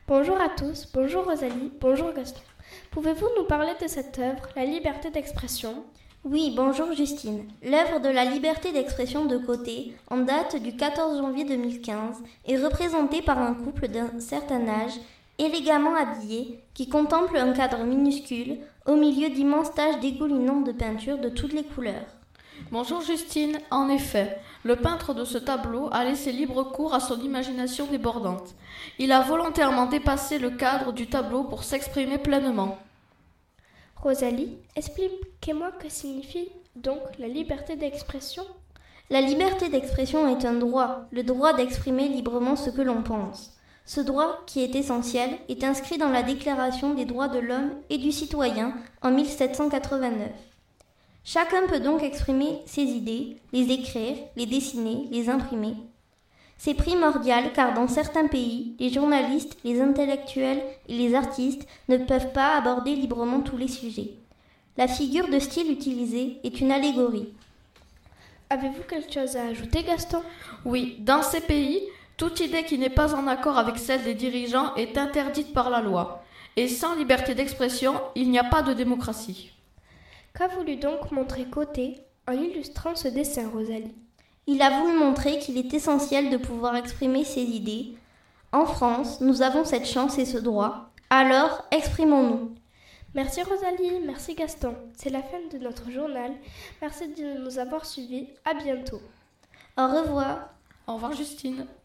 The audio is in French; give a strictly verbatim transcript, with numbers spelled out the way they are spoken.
Bonjour à tous, bonjour Rosalie, bonjour Gaston. Pouvez-vous nous parler de cette œuvre, La liberté d'expression ? Oui, bonjour Justine. L'œuvre de la liberté d'expression de Côté, en date du quatorze janvier deux mille quinze, est représentée par un couple d'un certain âge, élégamment habillé, qui contemple un cadre minuscule, au milieu d'immenses taches dégoulinantes de peinture de toutes les couleurs. Bonjour Justine, en effet, le peintre de ce tableau a laissé libre cours à son imagination débordante. Il a volontairement dépassé le cadre du tableau pour s'exprimer pleinement. Rosalie, expliquez-moi que signifie donc la liberté d'expression ? La liberté d'expression est un droit, le droit d'exprimer librement ce que l'on pense. Ce droit, qui est essentiel, est inscrit dans la Déclaration des droits de l'homme et du citoyen en mille sept cent quatre-vingt-neuf. Chacun peut donc exprimer ses idées, les écrire, les dessiner, les imprimer. C'est primordial car dans certains pays, les journalistes, les intellectuels et les artistes ne peuvent pas aborder librement tous les sujets. La figure de style utilisée est une allégorie. Avez-vous quelque chose à ajouter, Gaston ? Oui, dans ces pays, toute idée qui n'est pas en accord avec celle des dirigeants est interdite par la loi. Et sans liberté d'expression, il n'y a pas de démocratie. Qu'a voulu donc montrer Côté en illustrant ce dessin, Rosalie ? Il a voulu montrer qu'il est essentiel de pouvoir exprimer ses idées. En France, nous avons cette chance et ce droit. Alors, exprimons-nous. Merci Rosalie, merci Gaston. C'est la fin de notre journal. Merci de nous avoir suivis. À bientôt. Au revoir. Au revoir Justine.